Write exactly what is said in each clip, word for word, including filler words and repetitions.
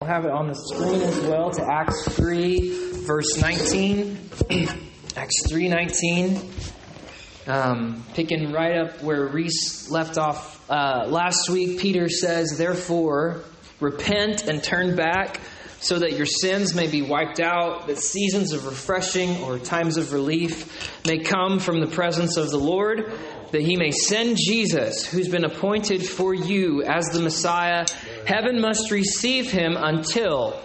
We'll have it on the screen as well to Acts three, verse nineteen. Acts three nineteen. Um, picking right up where Reese left off uh, last week, Peter says, "Therefore, repent and turn back, so that your sins may be wiped out, that seasons of refreshing or times of relief may come from the presence of the Lord, that He may send Jesus, who's been appointed for you as the Messiah. Heaven must receive Him until,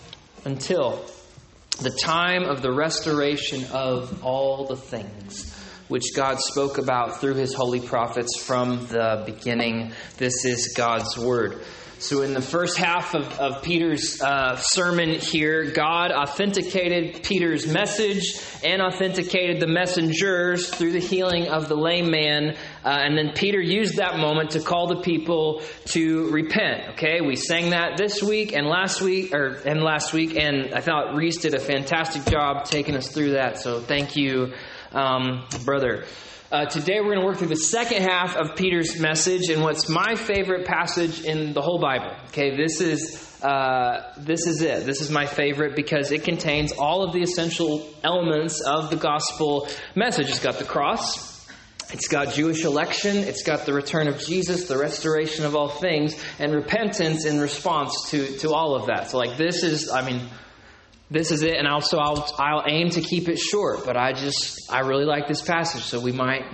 until the time of the restoration of all the things which God spoke about through His holy prophets from the beginning." This is God's Word. So in the first half of, of Peter's uh, sermon here, God authenticated Peter's message and authenticated the messengers through the healing of the lame man. Uh, and then Peter used that moment to call the people to repent. Okay, we sang that this week and last week, or and last week, and I thought Reese did a fantastic job taking us through that. So thank you, um, brother. Uh, today we're going to work through the second half of Peter's message in what's my favorite passage in the whole Bible. Okay, this is uh, this is it. This is my favorite because it contains all of the essential elements of the gospel message. It's got the cross. It's got Jewish election. It's got the return of Jesus, the restoration of all things, and repentance in response to, to all of that. So like this is, I mean... This is it, and also I'll I'll aim to keep it short, but I just, I really like this passage, so we might,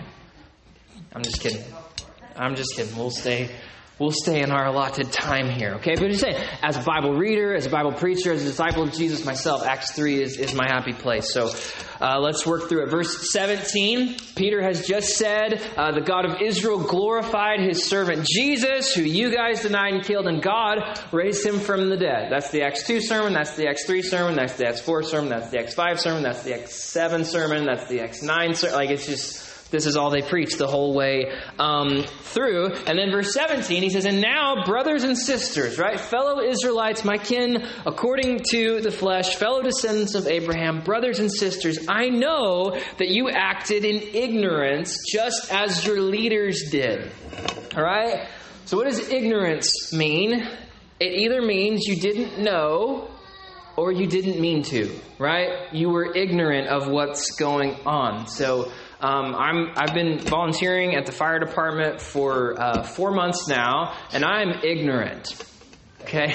I'm just kidding. I'm just kidding. We'll stay, we'll stay in our allotted time here, okay? But just say, as a Bible reader, as a Bible preacher, as a disciple of Jesus myself, Acts three is, is my happy place. So uh, let's work through it. Verse seventeen, Peter has just said, uh, the God of Israel glorified His servant Jesus, who you guys denied and killed, and God raised Him from the dead. That's the Acts two sermon, that's the Acts three sermon, that's the Acts four sermon, that's the Acts five sermon, that's the Acts seven sermon, that's the Acts nine sermon. Like, it's just... This is all they preach the whole way um, through. And then verse seventeen, he says, "And now, brothers and sisters," right? "Fellow Israelites, my kin, according to the flesh, fellow descendants of Abraham, brothers and sisters, I know that you acted in ignorance just as your leaders did." All right? So what does ignorance mean? It either means you didn't know or you didn't mean to, right? You were ignorant of what's going on. So... Um, I'm, I've been volunteering at the fire department for uh, four months now, and I'm ignorant. Okay?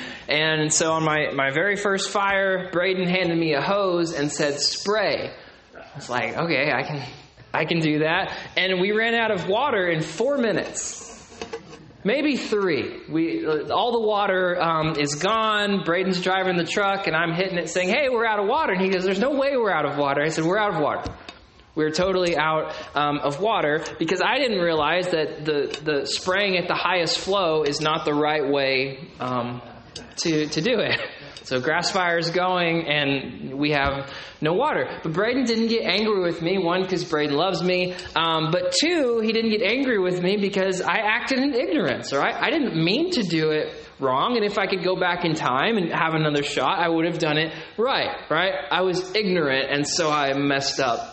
And so on my, my very first fire, Braden handed me a hose and said, "Spray." I was like, okay, I can I can do that. And we ran out of water in four minutes. Maybe three. We all the water um, is gone. Braden's driving the truck, and I'm hitting it saying, "Hey, we're out of water." And he goes, "There's no way we're out of water." I said, "We're out of water. We're totally out um, of water," because I didn't realize that the, the spraying at the highest flow is not the right way um, to to do it. So grass fire is going and we have no water. But Braden didn't get angry with me. One, because Braden loves me. Um, but two, he didn't get angry with me because I acted in ignorance. All right? I didn't mean to do it wrong. And if I could go back in time and have another shot, I would have done it right. Right? I was ignorant, and so I messed up.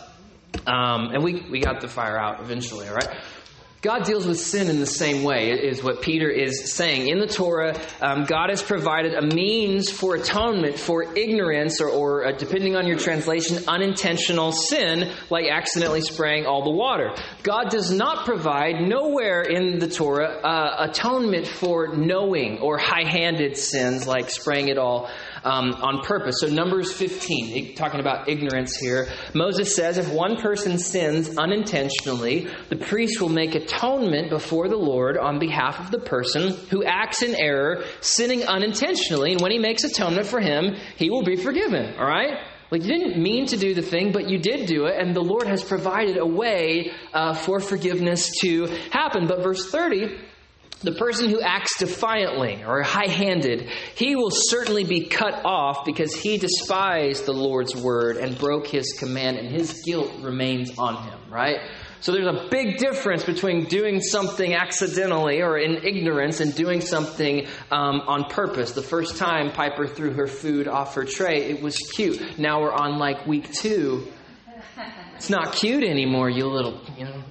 Um, and we, we got the fire out eventually, all right? God deals with sin in the same way, is what Peter is saying. In the Torah, um, God has provided a means for atonement for ignorance or, or uh, depending on your translation, unintentional sin, like accidentally spraying all the water. God does not provide, nowhere in the Torah, uh, atonement for knowing or high-handed sins, like spraying it all Um, on purpose. So Numbers fifteen, talking about ignorance here. Moses says, "If one person sins unintentionally, the priest will make atonement before the Lord on behalf of the person who acts in error, sinning unintentionally. And when he makes atonement for him, he will be forgiven." All right? Like, you didn't mean to do the thing, but you did do it. And the Lord has provided a way uh, for forgiveness to happen. But verse thirty, the person who acts defiantly or high-handed, he will certainly be cut off because he despised the Lord's word and broke His command, and his guilt remains on him, right? So there's a big difference between doing something accidentally or in ignorance and doing something um, on purpose. The first time Piper threw her food off her tray, it was cute. Now we're on like week two. It's not cute anymore, you little, you know.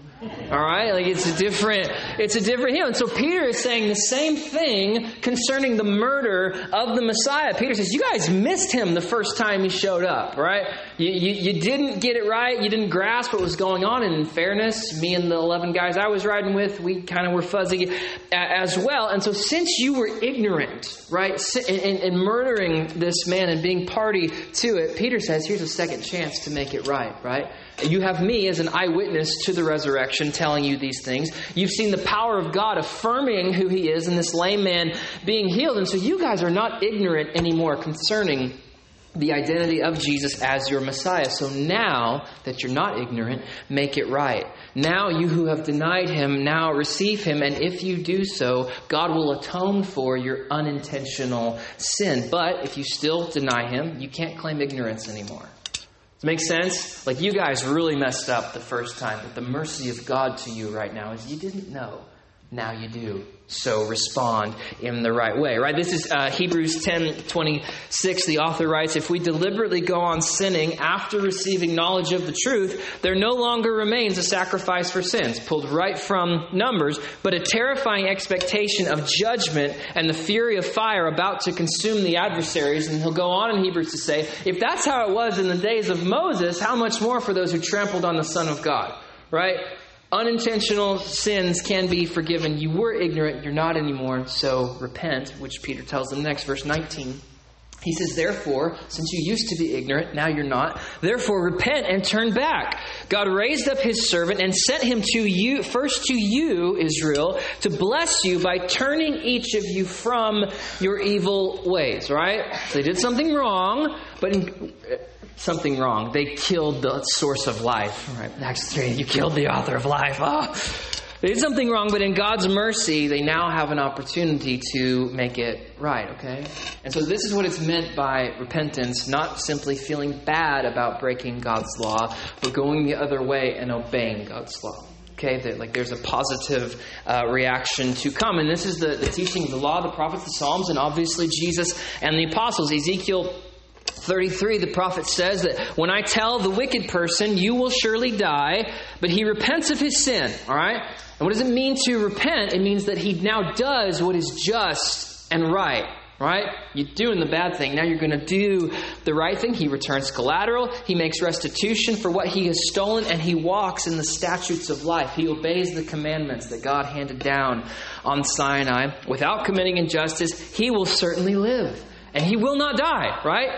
All right, like it's a different, it's a different hymn. And so Peter is saying the same thing concerning the murder of the Messiah. Peter says, you guys missed him the first time he showed up, right? You, you, you didn't get it right. You didn't grasp what was going on. And in fairness, me and the eleven guys I was riding with, we kind of were fuzzy as well. And so since you were ignorant, right, in, in murdering this man and being party to it, Peter says, here's a second chance to make it right, right? You have me as an eyewitness to the resurrection telling you these things. You've seen the power of God affirming who he is and this lame man being healed. And so you guys are not ignorant anymore concerning the identity of Jesus as your Messiah. So now that you're not ignorant, make it right. Now you who have denied him, now receive him. And if you do so, God will atone for your unintentional sin. But if you still deny him, you can't claim ignorance anymore. Does it make sense? Like you guys really messed up the first time, but the mercy of God to you right now is you didn't know. Now you do. So respond in the right way, right? This is uh, Hebrews ten twenty-six. The author writes, if we deliberately go on sinning after receiving knowledge of the truth, there no longer remains a sacrifice for sins, pulled right from Numbers, but a terrifying expectation of judgment and the fury of fire about to consume the adversaries. And he'll go on in Hebrews to say, if that's how it was in the days of Moses, how much more for those who trampled on the Son of God, right? Unintentional sins can be forgiven. You were ignorant. You're not anymore. So repent, which Peter tells them next. Verse nineteen. He says, therefore, since you used to be ignorant, now you're not. Therefore, repent and turn back. God raised up his servant and sent him to you, first to you, Israel, to bless you by turning each of you from your evil ways, right? So they did something wrong, but in, something wrong. They killed the source of life. Right? Acts three, you killed the author of life. Oh. They did something wrong, but in God's mercy, they now have an opportunity to make it right, okay? And so this is what it's meant by repentance, not simply feeling bad about breaking God's law, but going the other way and obeying God's law. Okay, that like there's a positive uh, reaction to come. And this is the, the teaching of the law, the prophets, the Psalms, and obviously Jesus and the apostles. Ezekiel thirty-three, the prophet says that when I tell the wicked person, you will surely die, but he repents of his sin, all right? And what does it mean to repent? It means that he now does what is just and right, right? You're doing the bad thing. Now you're going to do the right thing. He returns collateral. He makes restitution for what he has stolen, and he walks in the statutes of life. He obeys the commandments that God handed down on Sinai. Without committing injustice, he will certainly live, and he will not die, right?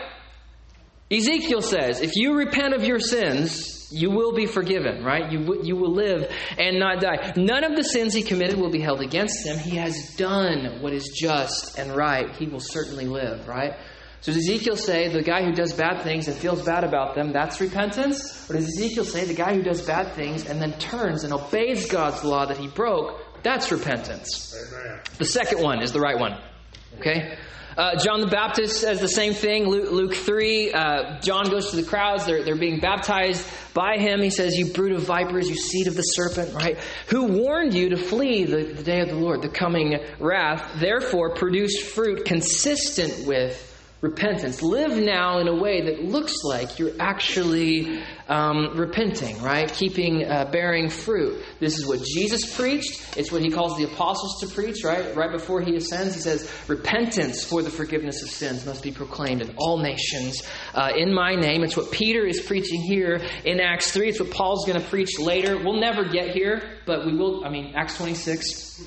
Ezekiel says, if you repent of your sins, you will be forgiven, right? You, w- you will live and not die. None of the sins he committed will be held against him. He has done what is just and right. He will certainly live, right? So does Ezekiel say the guy who does bad things and feels bad about them, that's repentance? Or does Ezekiel say the guy who does bad things and then turns and obeys God's law that he broke, that's repentance? Amen. The second one is the right one, okay? Uh, John the Baptist says the same thing. Luke, Luke three, uh, John goes to the crowds. They're, they're being baptized by him. He says, you brood of vipers, you seed of the serpent, right? Who warned you to flee the, the day of the Lord, the coming wrath? Therefore, produce fruit consistent with repentance. Live now in a way that looks like you're actually um, repenting, right? Keeping, uh, bearing fruit. This is what Jesus preached. It's what he calls the apostles to preach, right? Right before he ascends, he says, repentance for the forgiveness of sins must be proclaimed in all nations uh, in my name. It's what Peter is preaching here in Acts three. It's what Paul's going to preach later. We'll never get here, but we will. I mean, Acts twenty-six.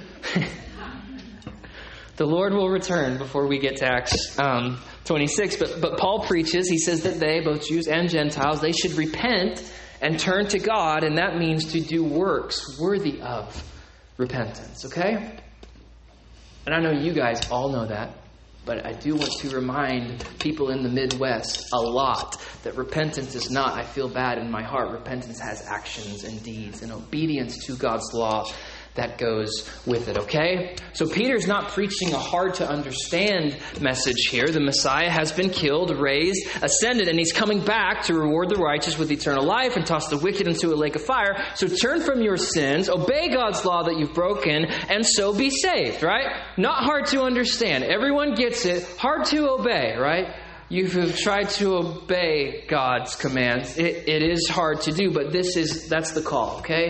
The Lord will return before we get to Acts um, twenty-six. But, but Paul preaches, he says that they, both Jews and Gentiles, they should repent and turn to God. And that means to do works worthy of repentance. Okay? And I know you guys all know that. But I do want to remind people in the Midwest a lot that repentance is not, I feel bad in my heart. Repentance has actions and deeds and obedience to God's law that goes with it, okay? So Peter's not preaching a hard-to-understand message here. The Messiah has been killed, raised, ascended, and he's coming back to reward the righteous with eternal life and toss the wicked into a lake of fire. So turn from your sins, obey God's law that you've broken, and so be saved, right? Not hard to understand. Everyone gets it. Hard to obey, right? You've tried to obey God's commands. It, it is hard to do, but this is that's the call, okay?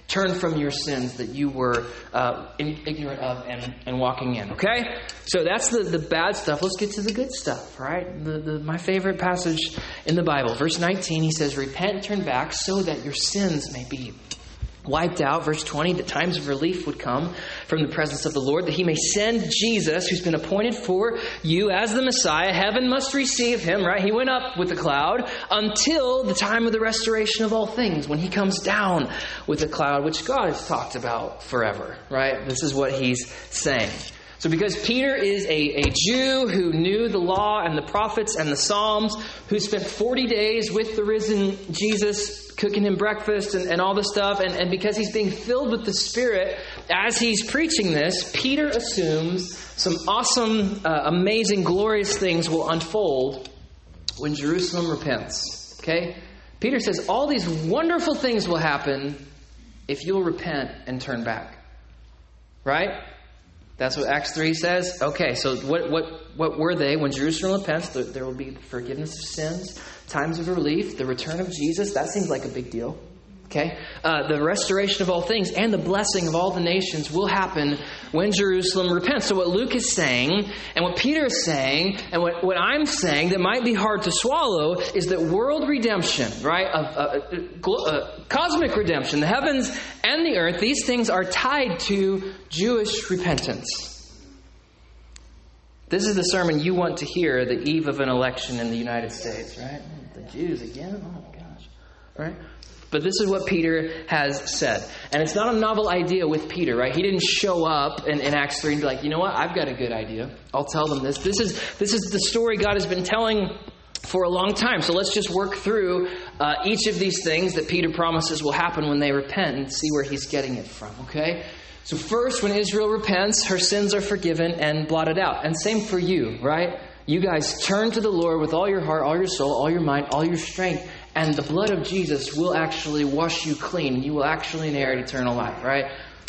Turn from your sins that you were uh, ignorant of and, and walking in. Okay? So that's the, the bad stuff. Let's get to the good stuff, right? The, the, my favorite passage in the Bible. Verse nineteen, he says, repent and turn back so that your sins may be wiped out. Verse twenty, that times of relief would come from the presence of the Lord, that he may send Jesus, who's been appointed for you as the Messiah. Heaven must receive him, right? He went up with a cloud until the time of the restoration of all things, when he comes down with a cloud, which God has talked about forever, right? This is what he's saying. So because Peter is a, a Jew who knew the law and the prophets and the Psalms, who spent forty days with the risen Jesus, cooking him breakfast and, and all this stuff, and, and because he's being filled with the Spirit as he's preaching this, Peter assumes some awesome, uh, amazing, glorious things will unfold when Jerusalem repents. Okay? Peter says all these wonderful things will happen if you'll repent and turn back. Right? That's what Acts three says. Okay, so what what what were they? When Jerusalem repents, there, there will be forgiveness of sins, times of relief, the return of Jesus. That seems like a big deal. Okay? Uh, the restoration of all things and the blessing of all the nations will happen when Jerusalem repents. So what Luke is saying, and what Peter is saying, and what, what I'm saying that might be hard to swallow is that world redemption, right? Uh, uh, uh, cosmic redemption, the heavens and the earth, these things are tied to Jewish repentance. This is the sermon you want to hear the eve of an election in the United States, right? The Jews again? Oh my gosh. Right? But this is what Peter has said. And it's not a novel idea with Peter, right? He didn't show up in, in Acts three and be like, you know what? I've got a good idea. I'll tell them this. This is this is the story God has been telling for a long time. So let's just work through uh, each of these things that Peter promises will happen when they repent and see where he's getting it from, okay? So first, when Israel repents, her sins are forgiven and blotted out. And same for you, right? You guys turn to the Lord with all your heart, all your soul, all your mind, all your strength. And the blood of Jesus will actually wash you clean. And you will actually inherit eternal life, right?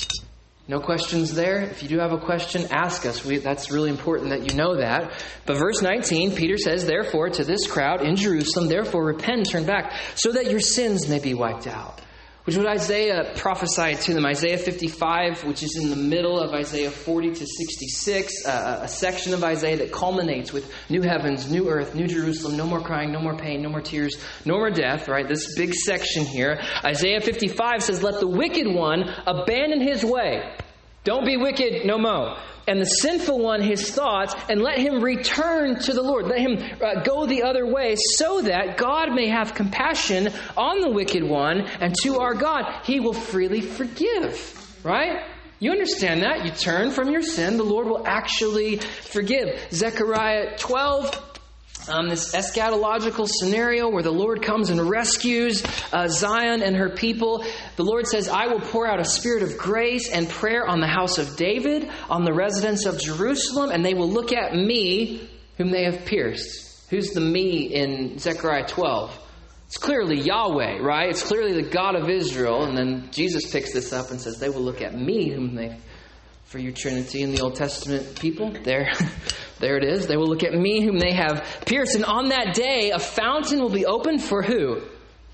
No questions there. If you do have a question, ask us. We, that's really important that you know that. But verse nineteen, Peter says, therefore, to this crowd in Jerusalem, therefore repent and turn back, so that your sins may be wiped out. Which is what Isaiah prophesied to them. Isaiah fifty-five, which is in the middle of Isaiah forty to sixty-six, uh, a section of Isaiah that culminates with new heavens, new earth, new Jerusalem, no more crying, no more pain, no more tears, no more death, right? This big section here. Isaiah fifty-five says, let the wicked one abandon his way. Don't be wicked no more. And the sinful one his thoughts, and let him return to the Lord. Let him uh, go the other way, so that God may have compassion on the wicked one, and to our God he will freely forgive. Right? You understand that? You turn from your sin, the Lord will actually forgive. Zechariah twelve, Um, this eschatological scenario where the Lord comes and rescues uh, Zion and her people. The Lord says, I will pour out a spirit of grace and prayer on the house of David, on the residents of Jerusalem, and they will look at me, whom they have pierced. Who's the me in Zechariah twelve? It's clearly Yahweh, right? It's clearly the God of Israel. And then Jesus picks this up and says, they will look at me, whom they for your Trinity in the Old Testament people. There, there it is. They will look at me whom they have pierced. And on that day, a fountain will be opened for who?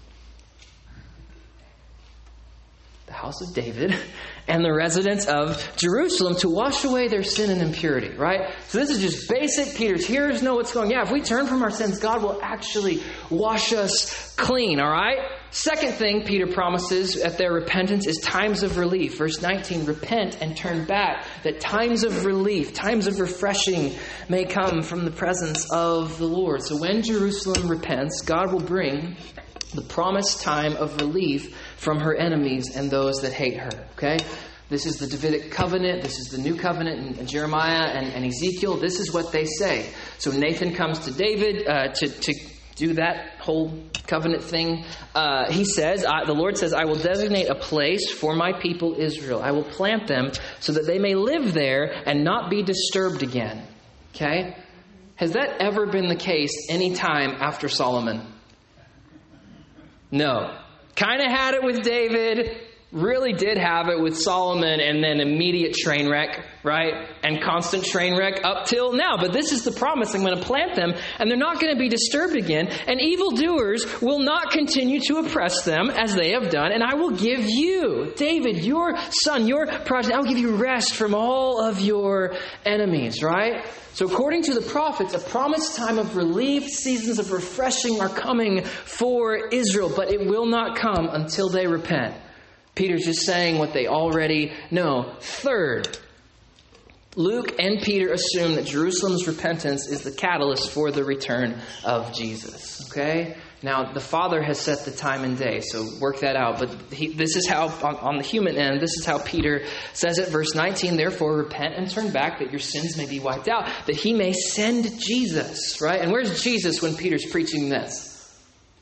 The house of David and the residents of Jerusalem, to wash away their sin and impurity, right? So this is just basic. Peter's hearers know what's going on. Yeah, if we turn from our sins, God will actually wash us clean, all right? Second thing Peter promises at their repentance is times of relief. Verse nineteen, repent and turn back, that times of relief, times of refreshing may come from the presence of the Lord. So when Jerusalem repents, God will bring the promised time of relief from her enemies and those that hate her. Okay? This is the Davidic covenant. This is the new covenant in Jeremiah and, and Ezekiel. This is what they say. So Nathan comes to David uh, to, to do that whole covenant thing. Uh, he says, I, the Lord says, I will designate a place for my people Israel. I will plant them so that they may live there and not be disturbed again. Okay? Has that ever been the case any time after Solomon? No. Kind of had it with David. really did have it with Solomon and then immediate train wreck, right? And constant train wreck up till now. But this is the promise. I'm going to plant them and they're not going to be disturbed again. And evildoers will not continue to oppress them as they have done. And I will give you, David, your son, your progeny, I will give you rest from all of your enemies, right? So according to the prophets, a promised time of relief, seasons of refreshing are coming for Israel. But it will not come until they repent. Peter's just saying what they already know. Third, Luke and Peter assume that Jerusalem's repentance is the catalyst for the return of Jesus. Okay? Now, the Father has set the time and day, so work that out. But he, this is how, on, on the human end, this is how Peter says it. Verse nineteen, therefore repent and turn back that your sins may be wiped out, that he may send Jesus. Right? And where's Jesus when Peter's preaching this?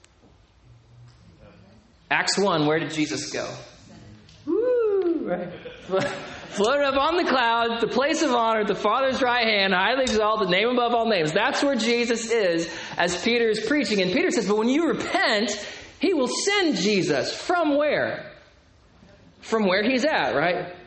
Acts one, where did Jesus go? Right. Floated up on the clouds, the place of honor, the Father's right hand, highly exalted, name above all names. That's where Jesus is as Peter is preaching. And Peter says, but when you repent, he will send Jesus. From where? From where he's at, right?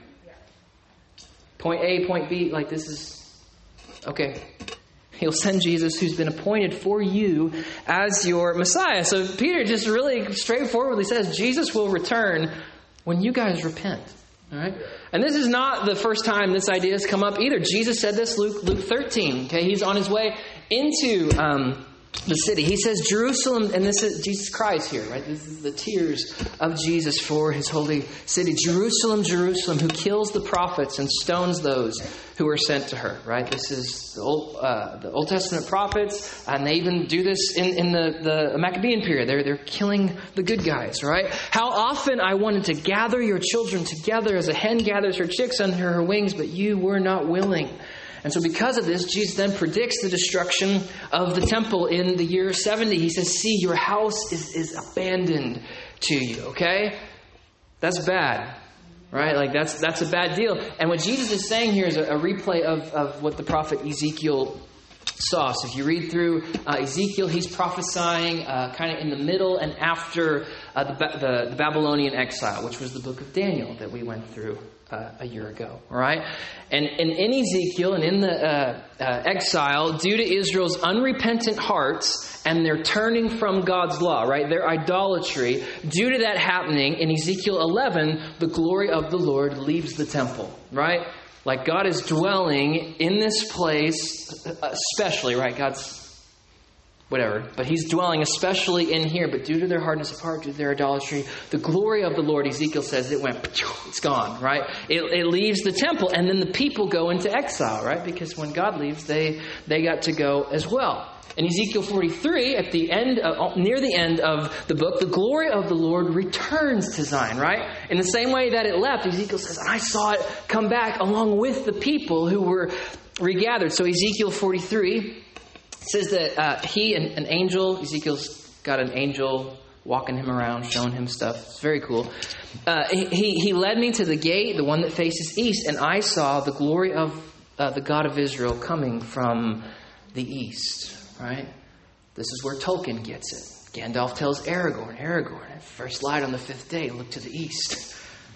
Point A, point B, like this is... Okay. He'll send Jesus who's been appointed for you as your Messiah. So Peter just really straightforwardly says, Jesus will return when you guys repent. All right. And this is not the first time this idea has come up either. Jesus said this, Luke, Luke thirteen. Okay. He's on his way into um, the city. He says, Jerusalem, and this is Jesus Christ here, right? This is the tears of Jesus for his holy city. Jerusalem, Jerusalem, who kills the prophets and stones those who are sent to her, right? This is the Old, uh, the Old Testament prophets, and they even do this in, in the, the Maccabean period. They're, they're killing the good guys, right? How often I wanted to gather your children together as a hen gathers her chicks under her wings, but you were not willing. And so because of this, Jesus then predicts the destruction of the temple in the year seventy. He says, see, your house is, is abandoned to you, okay? That's bad, right? Like that's that's a bad deal. And what Jesus is saying here is a, a replay of, of what the prophet Ezekiel saw. So if you read through uh, Ezekiel, he's prophesying uh, kind of in the middle and after uh, the, the, the Babylonian exile, which was the book of Daniel that we went through Uh, a year ago, all right? And, and in Ezekiel and in the uh, uh, exile, due to Israel's unrepentant hearts and their turning from God's law, right, their idolatry, due to that happening, in Ezekiel eleven, the glory of the Lord leaves the temple, right? Like God is dwelling in this place, especially, right? God's whatever. But he's dwelling especially in here. But due to their hardness of heart, due to their idolatry, the glory of the Lord, Ezekiel says, it went, it's gone, right? It, it leaves the temple. And then the people go into exile, right? Because when God leaves, they, they got to go as well. In Ezekiel forty-three, at the end, of, near the end of the book, the glory of the Lord returns to Zion, right? In the same way that it left, Ezekiel says, I saw it come back along with the people who were regathered. So Ezekiel forty-three says that uh, he, an, an angel, Ezekiel's got an angel walking him around, showing him stuff. It's very cool. Uh, he, he led me to the gate, the one that faces east, and I saw the glory of uh, the God of Israel coming from the east. Right? This is where Tolkien gets it. Gandalf tells Aragorn, Aragorn, at first light on the fifth day, look to the east.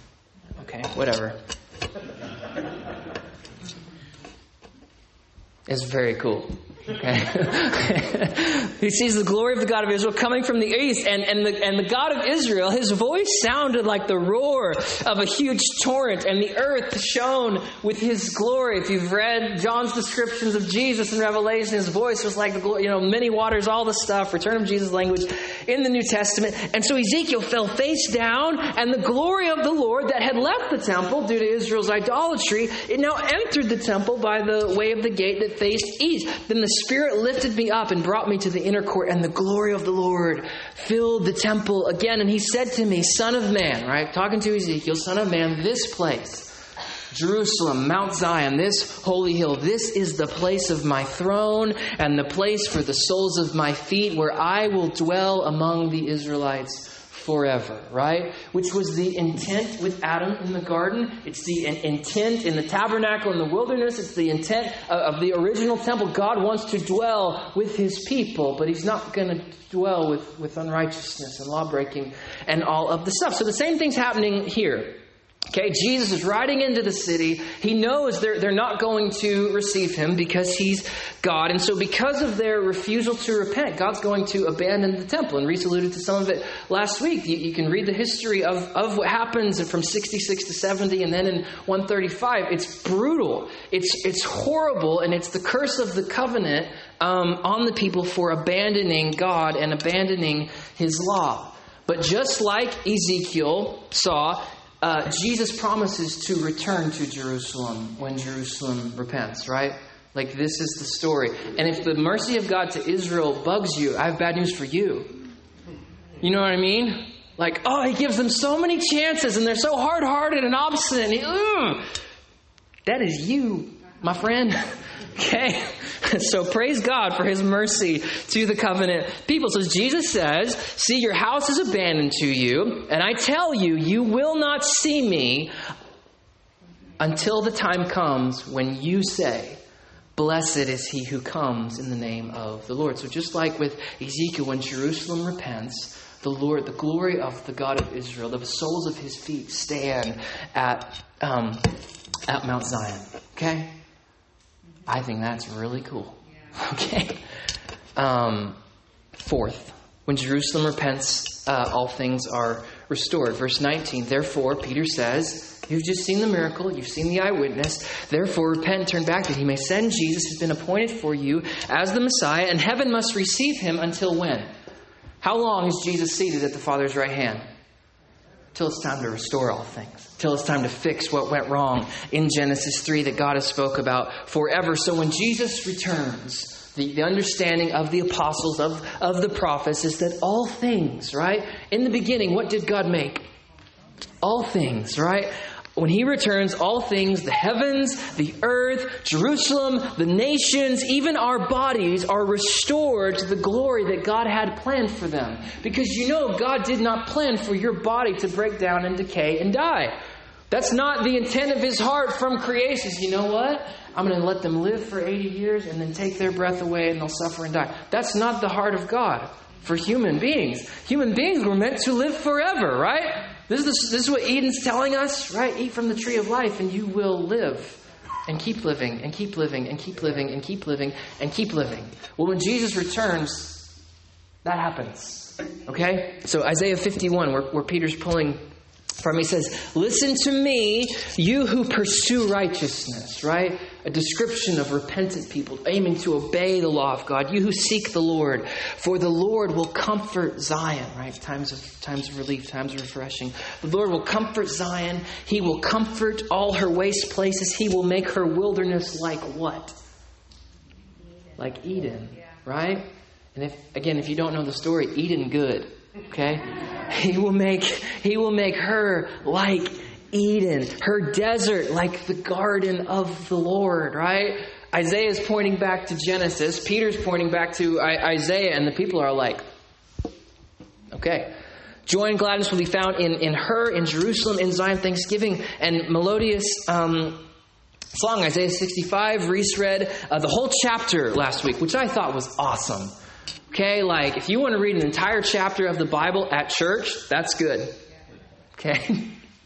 Okay, whatever. It's very cool. Okay. He sees the glory of the God of Israel coming from the east, and, and the and the God of Israel, his voice sounded like the roar of a huge torrent, and the earth shone with his glory. If you've read John's descriptions of Jesus in Revelation, his voice was like the glory, you know, many waters, all the stuff, return of Jesus language in the New Testament. And so Ezekiel fell face down, and the glory of the Lord that had left the temple due to Israel's idolatry, it now entered the temple by the way of the gate that faced east. Then the Spirit lifted me up and brought me to the inner court, and the glory of the Lord filled the temple again. And he said to me, Son of man, right? Talking to Ezekiel, Son of man, this place, Jerusalem, Mount Zion, this holy hill, this is the place of my throne and the place for the soles of my feet, where I will dwell among the Israelites forever, right? Which was the intent with Adam in the garden. It's the intent in the tabernacle in the wilderness. It's the intent of the original temple. God wants to dwell with his people, but he's not going to dwell with, with unrighteousness and lawbreaking and all of the stuff. So the same thing's happening here. Okay, Jesus is riding into the city. He knows they're, they're not going to receive him because he's God. And so because of their refusal to repent, God's going to abandon the temple. And Reese alluded to some of it last week. You, you can read the history of, of what happens from sixty-six to seventy and then in one thirty-five. It's brutal. It's, it's horrible. And it's the curse of the covenant um, on the people for abandoning God and abandoning his law. But just like Ezekiel saw, Uh, Jesus promises to return to Jerusalem when Jerusalem repents, right? Like, this is the story. And if the mercy of God to Israel bugs you, I have bad news for you. You know what I mean? Like, oh, he gives them so many chances and they're so hard-hearted and obstinate. And he, ugh, that is you, my friend. Okay? So praise God for his mercy to the covenant people. So Jesus says, see, your house is abandoned to you, and I tell you, you will not see me until the time comes when you say, blessed is he who comes in the name of the Lord. So just like with Ezekiel, when Jerusalem repents, the Lord, the glory of the God of Israel, the soles of his feet stand at, um, at Mount Zion. Okay? I think that's really cool. Okay. Um, fourth, when Jerusalem repents, uh, all things are restored. Verse nineteen, therefore, Peter says, you've just seen the miracle, you've seen the eyewitness, therefore repent and turn back that he may send Jesus who's been appointed for you as the Messiah, and heaven must receive him until when? How long is Jesus seated at the Father's right hand? Till it's time to restore all things. Till it's time to fix what went wrong in Genesis three that God has spoke about forever. So when Jesus returns, the, the understanding of the apostles, of, of the prophets, is that all things, right? In the beginning, what did God make? All things, right? When he returns, all things, the heavens, the earth, Jerusalem, the nations, even our bodies are restored to the glory that God had planned for them. Because you know God did not plan for your body to break down and decay and die. That's not the intent of his heart from creation. You know what? I'm going to let them live for eighty years and then take their breath away and they'll suffer and die. That's not the heart of God for human beings. Human beings were meant to live forever, right? This is, the, this is what Eden's telling us, right? Eat from the tree of life and you will live. And keep living, and keep living, and keep living, and keep living, and keep living. Well, when Jesus returns, that happens. Okay? So Isaiah fifty-one, where, where Peter's pulling from, he says, listen to me, you who pursue righteousness, right? A description of repentant people aiming to obey the law of God. You who seek the Lord, for the Lord will comfort Zion, right? Times of times of relief, times of refreshing. The Lord will comfort Zion. He will comfort all her waste places. He will make her wilderness like what? Like Eden, right? And if again, if you don't know the story, Eden good. Okay? He will make he will make her like Eden, her desert like the garden of the Lord, right? Isaiah is pointing back to Genesis. Peter's pointing back to I- Isaiah, and the people are like, okay. Joy and gladness will be found in, in her, in Jerusalem, in Zion, thanksgiving and melodious um, song. Isaiah sixty-five, Reese read uh, the whole chapter last week, which I thought was awesome. Okay, like if you want to read an entire chapter of the Bible at church, that's good. Okay?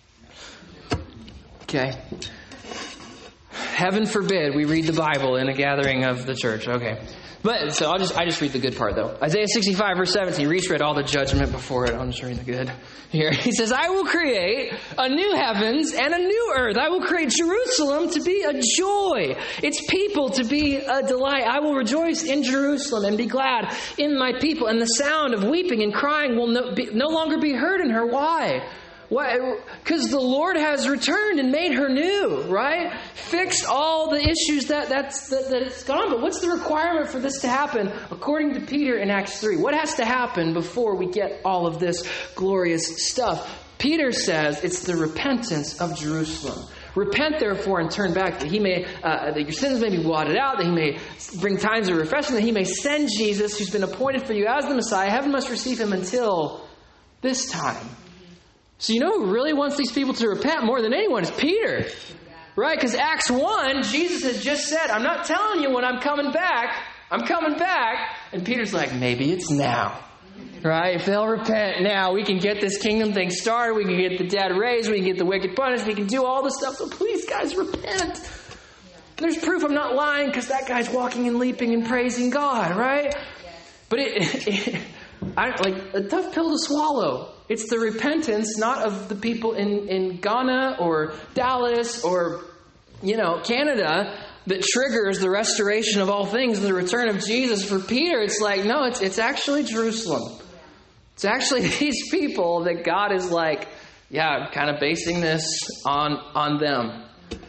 Okay. Heaven forbid we read the Bible in a gathering of the church. Okay. But so I'll just I just read the good part though. Isaiah sixty-five verse seventeen. Reese read all the judgment before it. I'm just reading the good here. He says, I will create a new heavens and a new earth. I will create Jerusalem to be a joy. Its people to be a delight. I will rejoice in Jerusalem and be glad in my people. And the sound of weeping and crying will no, be, no longer be heard in her. Why? Why? Because the Lord has returned and made her new, right? Fixed all the issues that that's that, that it's gone. But what's the requirement for this to happen? According to Peter in Acts three, what has to happen before we get all of this glorious stuff? Peter says it's the repentance of Jerusalem. Repent, therefore, and turn back, that he may uh, that your sins may be blotted out, that he may bring times of refreshing, that he may send Jesus, who's been appointed for you as the Messiah. Heaven must receive him until this time. So you know who really wants these people to repent more than anyone is Peter. Right? Because Acts one, Jesus has just said, I'm not telling you when I'm coming back. I'm coming back. And Peter's like, maybe it's now. Right? If they'll repent now, we can get this kingdom thing started. We can get the dead raised. We can get the wicked punished. We can do all this stuff. So please, guys, repent. There's proof I'm not lying because that guy's walking and leaping and praising God, right? But it, it I, like a tough pill to swallow. It's the repentance, not of the people in, in Ghana or Dallas or, you know, Canada, that triggers the restoration of all things, the return of Jesus. For Peter, it's like, no, it's it's actually Jerusalem. It's actually these people that God is like, yeah, I'm kind of basing this on on them.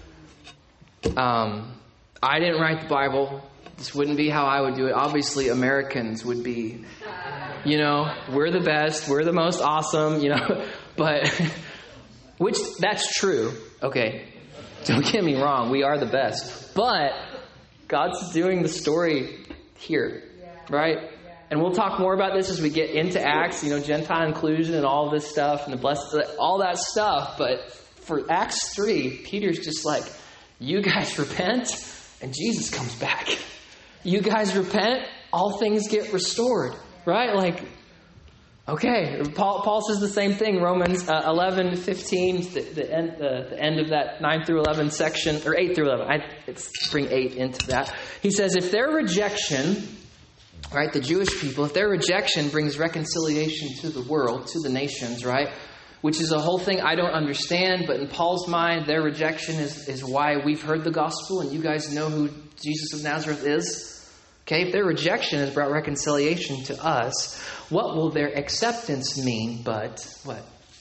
Um, I didn't write the Bible. This wouldn't be how I would do it. Obviously, Americans would be, you know, we're the best, we're the most awesome, you know, but, which, that's true. Okay, don't get me wrong, we are the best. But God's doing the story here, right? And we'll talk more about this as we get into Acts, you know, Gentile inclusion and all this stuff and the blessed, all that stuff. But for Acts three, Peter's just like, you guys repent and Jesus comes back. You guys repent, all things get restored, right? Like, okay, Paul, Paul says the same thing. Romans uh, eleven fifteen, the, the end, the, the end of that nine through eleven section, or eight through eleven. I let's bring eight into that. He says, if their rejection, right, the Jewish people, if their rejection brings reconciliation to the world, to the nations, right, which is a whole thing I don't understand, but in Paul's mind, their rejection is, is why we've heard the gospel and you guys know who Jesus of Nazareth is. Okay, if their rejection has brought reconciliation to us, what will their acceptance mean but what?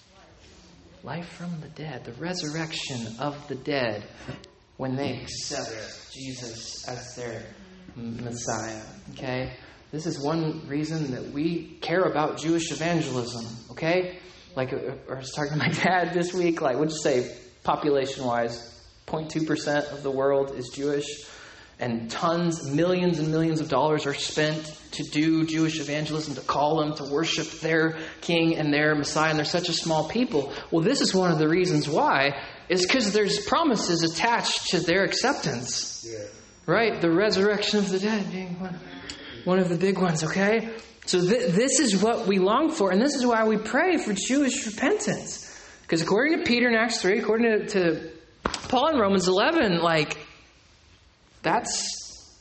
Life from the dead, the resurrection of the dead when they accept Jesus as their Messiah. Okay, this is one reason that we care about Jewish evangelism. Okay, like I was talking to my dad this week. Like, what'd you say, population-wise, zero point two percent of the world is Jewish. And tons, millions and millions of dollars are spent to do Jewish evangelism, to call them to worship their king and their Messiah. And they're such a small people. Well, this is one of the reasons why, is because there's promises attached to their acceptance. Yeah. Right? The resurrection of the dead being one, one of the big ones, okay? So th- this is what we long for. And this is why we pray for Jewish repentance. Because according to Peter in Acts three, according to, to Paul in Romans eleven, like, That's,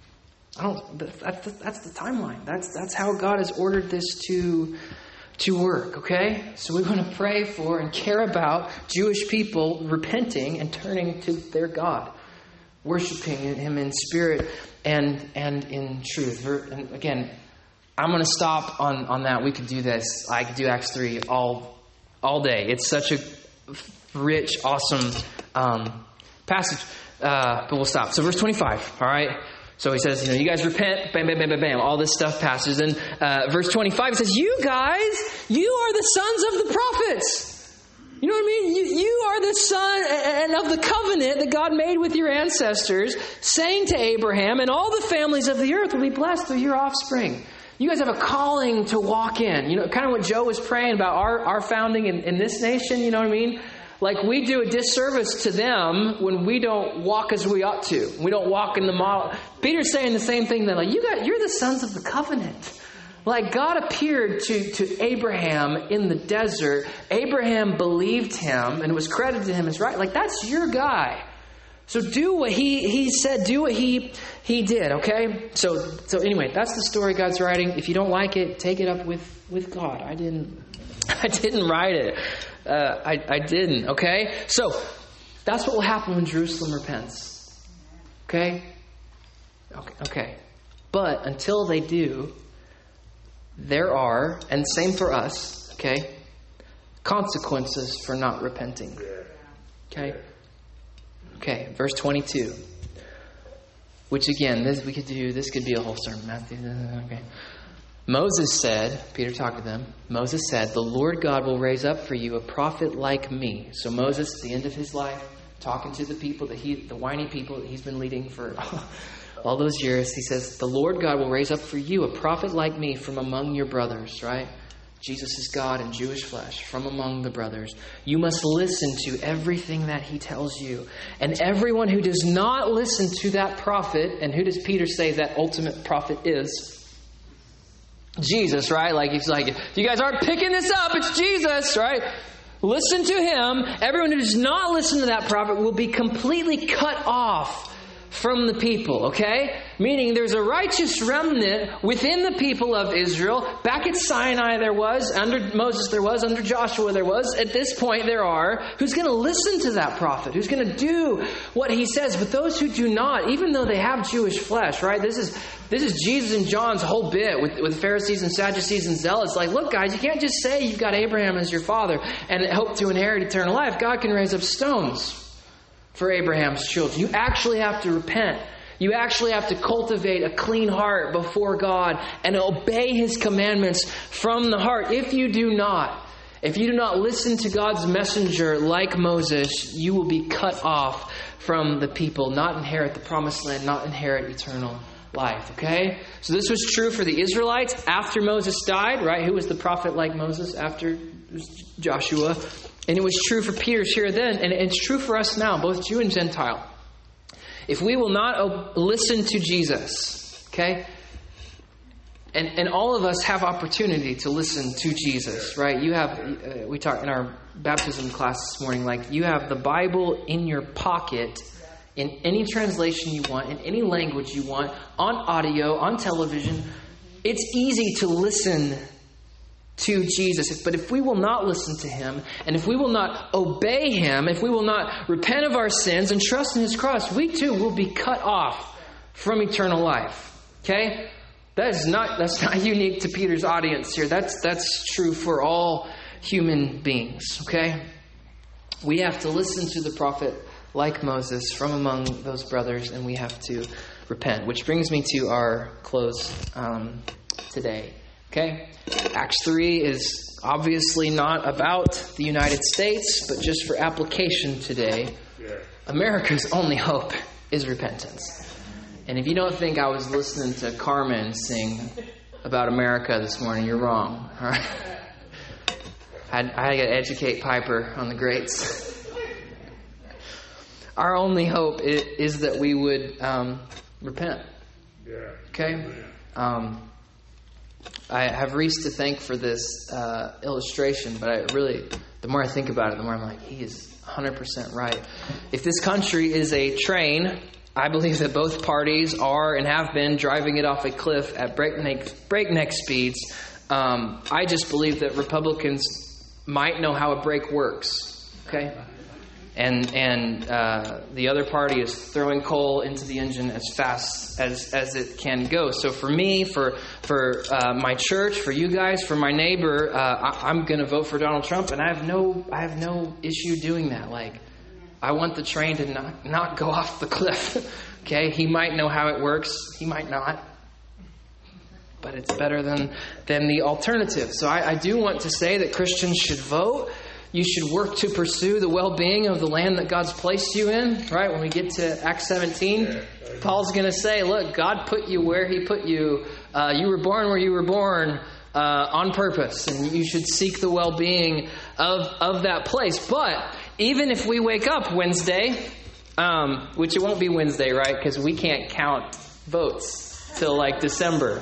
I don't, that's, that's the timeline. That's that's how God has ordered this to, to work, okay? So we want to pray for and care about Jewish people repenting and turning to their God, worshiping Him in spirit and and in truth. And again, I'm going to stop on, on that. We could do this. I could do Acts three all, all day. It's such a rich, awesome um, passage. Uh, but we'll stop. So verse twenty-five, all right? So he says, you know, you guys repent, bam, bam, bam, bam, bam. All this stuff passes. And uh, verse twenty-five, it says, you guys, you are the sons of the prophets. You know what I mean? You, you are the son and of the covenant that God made with your ancestors, saying to Abraham, and all the families of the earth will be blessed through your offspring. You guys have a calling to walk in. You know, kind of what Joe was praying about our, our founding in, in this nation, you know what I mean? Like, we do a disservice to them when we don't walk as we ought to. We don't walk in the model. Peter's saying the same thing then. Like, you got, you're the sons of the covenant. Like, God appeared to, to Abraham in the desert. Abraham believed him and was credited to him as right. Like, that's your guy. So do what he, he said. Do what he he did, okay? So so anyway, that's the story God's writing. If you don't like it, take it up with, with God. I didn't I didn't write it. Uh, I, I didn't, okay? So, that's what will happen when Jerusalem repents. Okay? Okay, okay. But until they do, there are, and same for us, okay, consequences for not repenting. Okay? Okay, verse twenty-two. Which again, this we could do, this could be a whole sermon. Matthew, okay. Moses said, Peter talked to them, Moses said, the Lord God will raise up for you a prophet like me. So Moses, at the end of his life, talking to the people, that he, the whiny people that he's been leading for all those years, he says, the Lord God will raise up for you a prophet like me from among your brothers, right? Jesus is God in Jewish flesh from among the brothers. You must listen to everything that he tells you. And everyone who does not listen to that prophet, and who does Peter say that ultimate prophet is? Jesus, right? Like he's like, if you guys aren't picking this up, it's Jesus, right? Listen to him. Everyone who does not listen to that prophet will be completely cut off from the people, okay? Meaning there's a righteous remnant within the people of Israel. Back at Sinai there was, under Moses there was, under Joshua there was. At this point there are. Who's going to listen to that prophet? Who's going to do what he says? But those who do not, even though they have Jewish flesh, right? This is this is Jesus and John's whole bit with, with Pharisees and Sadducees and Zealots. Like, look guys, you can't just say you've got Abraham as your father and hope to inherit eternal life. God can raise up stones for Abraham's children. You actually have to repent. You actually have to cultivate a clean heart before God and obey his commandments from the heart. If you do not, if you do not listen to God's messenger like Moses, you will be cut off from the people, not inherit the promised land, not inherit eternal life. Okay? So this was true for the Israelites after Moses died, right? Who was the prophet like Moses after Joshua? And it was true for Peter's here then, and it's true for us now, both Jew and Gentile. If we will not ob- listen to Jesus, okay? And and all of us have opportunity to listen to Jesus, right? You have, uh, we talked in our baptism class this morning, like you have the Bible in your pocket in any translation you want, in any language you want, on audio, on television. It's easy to listen to Jesus. But if we will not listen to him, and if we will not obey him, if we will not repent of our sins and trust in his cross, we too will be cut off from eternal life. Okay? That is not that's not unique to Peter's audience here. That's that's true for all human beings. Okay? We have to listen to the prophet like Moses from among those brothers, and we have to repent. Which brings me to our close um, today. Okay? Acts three is obviously not about the United States, but just for application today, America's only hope is repentance. And if you don't think I was listening to Carmen sing about America this morning, you're wrong. All right? I had, I had to educate Piper on the greats. Our only hope is, is that we would um, repent. Okay? Um, I have Reese to thank for this uh, illustration, but I really, the more I think about it, the more I'm like, he is one hundred percent right. If this country is a train, I believe that both parties are and have been driving it off a cliff at breakneck, breakneck speeds. Um, I just believe that Republicans might know how a brake works, okay? And and uh, the other party is throwing coal into the engine as fast as, as it can go. So for me, for for uh, my church, for you guys, for my neighbor, uh, I, I'm going to vote for Donald Trump, and I have no I have no issue doing that. Like, I want the train to not not go off the cliff. Okay, he might know how it works, he might not, but it's better than than the alternative. So I, I do want to say that Christians should vote. You should work to pursue the well-being of the land that God's placed you in, right? When we get to Acts seventeen, Paul's going to say, look, God put you where he put you. Uh, you were born where you were born uh, on purpose, and you should seek the well-being of, of that place. But even if we wake up Wednesday, um, which it won't be Wednesday, right? Because we can't count votes till like December.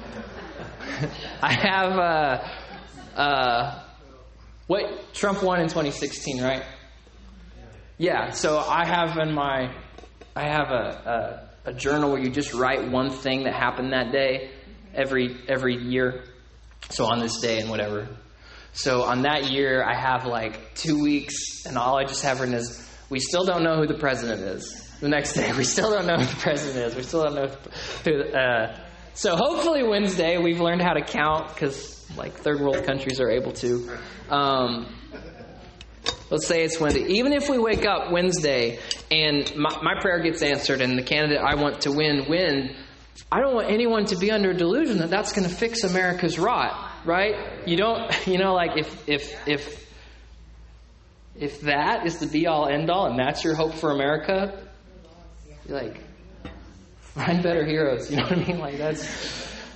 I have... Uh, uh, What Trump won in twenty sixteen, right? Yeah. So I have in my, I have a, a a journal where you just write one thing that happened that day, every every year. So on this day and whatever. So on that year, I have like two weeks, and all I just have written is, we still don't know who the president is. The next day, we still don't know who the president is. We still don't know who. Uh, so hopefully Wednesday we've learned how to count, because like third world countries are able to. Um, let's say it's Wednesday. Even if we wake up Wednesday and my, my prayer gets answered and the candidate I want to win win, I don't want anyone to be under a delusion that that's going to fix America's rot, right? You don't, you know, like if if if if that is the be all end all and that's your hope for America, you're like, find better heroes. You know what I mean? Like that's.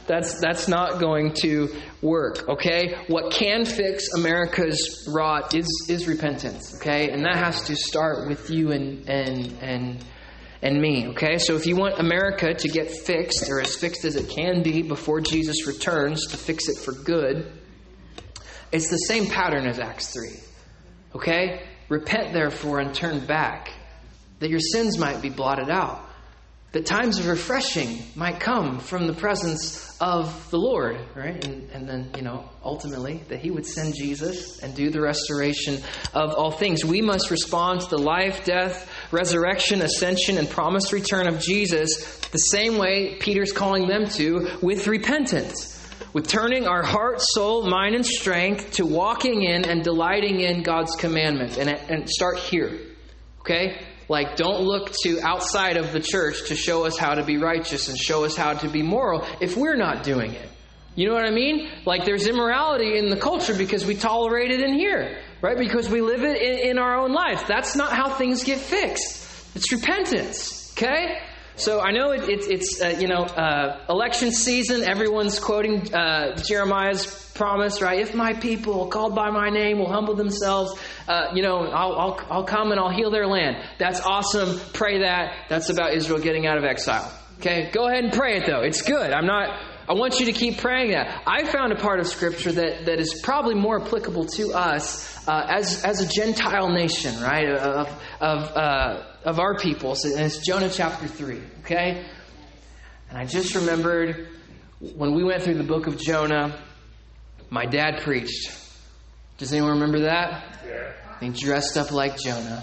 That's that's not going to work, okay? What can fix America's rot is is repentance, okay? And that has to start with you and and and and me, okay? So if you want America to get fixed, or as fixed as it can be before Jesus returns to fix it for good, it's the same pattern as Acts three, okay? Repent, therefore, and turn back, that your sins might be blotted out, that times of refreshing might come from the presence of the Lord, right? And, and then, you know, ultimately, that He would send Jesus and do the restoration of all things. We must respond to the life, death, resurrection, ascension, and promised return of Jesus the same way Peter's calling them to, with repentance. With turning our heart, soul, mind, and strength to walking in and delighting in God's commandments. And, and start here, okay? Like, don't look to outside of the church to show us how to be righteous and show us how to be moral if we're not doing it. You know what I mean? Like, there's immorality in the culture because we tolerate it in here, right? Because we live it in, in our own life. That's not how things get fixed. It's repentance, okay? So I know it, it, it's, uh, you know, uh, election season. Everyone's quoting uh, Jeremiah's promise, right? If my people called by my name will humble themselves, uh, you know, I'll, I'll, I'll come and I'll heal their land. That's awesome. Pray that. That's about Israel getting out of exile. Okay, go ahead and pray it though. It's good. I'm not, I want you to keep praying that. I found a part of Scripture that, that is probably more applicable to us uh, as, as a Gentile nation, right? Of, of, uh, of our people. So, and it's Jonah chapter three, okay? And I just remembered when we went through the book of Jonah, my dad preached. Does anyone remember that? Yeah. He dressed up like Jonah.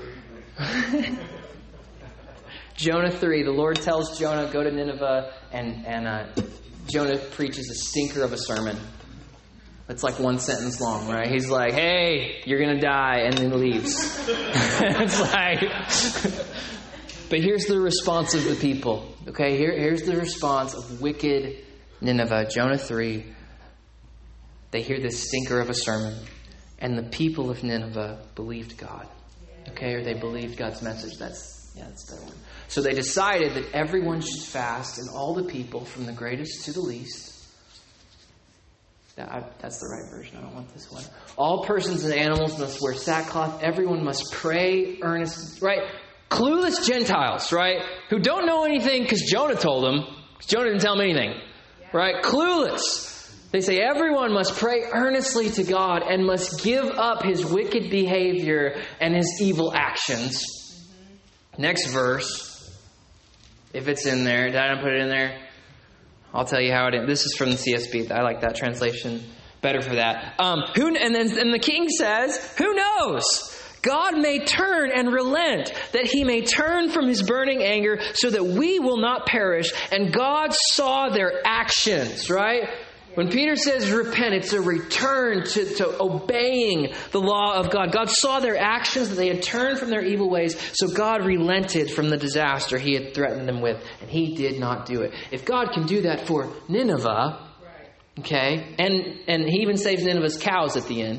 Jonah three, the Lord tells Jonah, go to Nineveh, and, and uh, Jonah preaches a stinker of a sermon. It's like one sentence long, right? He's like, hey, you're going to die, and then leaves. It's like... But here's the response of the people. Okay, Here, here's the response of wicked Nineveh. Jonah three. They hear this stinker of a sermon, and the people of Nineveh believed God. Okay, or they believed God's message. That's, yeah, that's the one. So they decided that everyone should fast, and all the people, from the greatest to the least. That, I, that's the right version. I don't want this one. All persons and animals must wear sackcloth. Everyone must pray earnestly. Right? Clueless Gentiles, right? Who don't know anything because Jonah told them. Jonah didn't tell them anything. Right? Clueless. They say everyone must pray earnestly to God and must give up his wicked behavior and his evil actions. Mm-hmm. Next verse. If it's in there. Did I not put it in there? I'll tell you how it is. This is from the C S B. I like that translation better for that. Um, who and then and the king says, who knows? God may turn and relent, that he may turn from his burning anger so that we will not perish. And God saw their actions, right? When Peter says repent, it's a return to, to obeying the law of God. God saw their actions, that they had turned from their evil ways. So God relented from the disaster he had threatened them with. And he did not do it. If God can do that for Nineveh, okay, and, and he even saves Nineveh's cows at the end.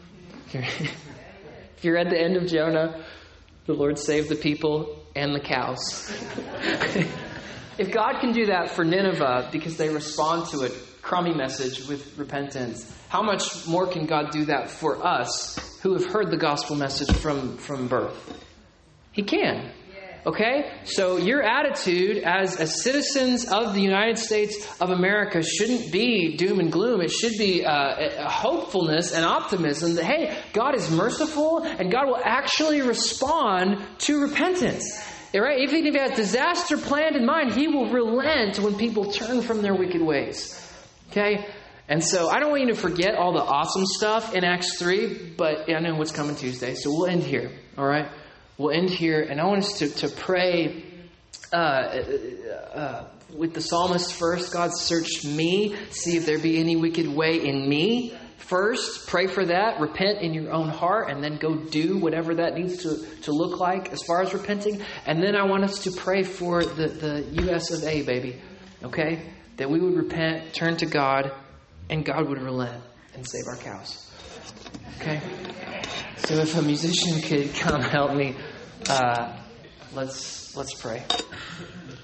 If you're at the end of Jonah, the Lord saved the people and the cows. If God can do that for Nineveh because they respond to a crummy message with repentance, how much more can God do that for us who have heard the gospel message from, from birth? He can. Okay? So your attitude as, as citizens of the United States of America shouldn't be doom and gloom. It should be uh, a hopefulness and optimism that, hey, God is merciful and God will actually respond to repentance. Right? Even if he has disaster planned in mind, he will relent when people turn from their wicked ways. Okay? And so I don't want you to forget all the awesome stuff in Acts three, but I know what's coming Tuesday, so we'll end here. All right? We'll end here, and I want us to, to pray uh, uh, with the psalmist first. God, search me, see if there be any wicked way in me. First, pray for that. Repent in your own heart, and then go do whatever that needs to, to look like as far as repenting. And then I want us to pray for the, the U S of A, baby. Okay? That we would repent, turn to God, and God would relent and save our cows. Okay? So if a musician could come help me, uh, let's let's pray.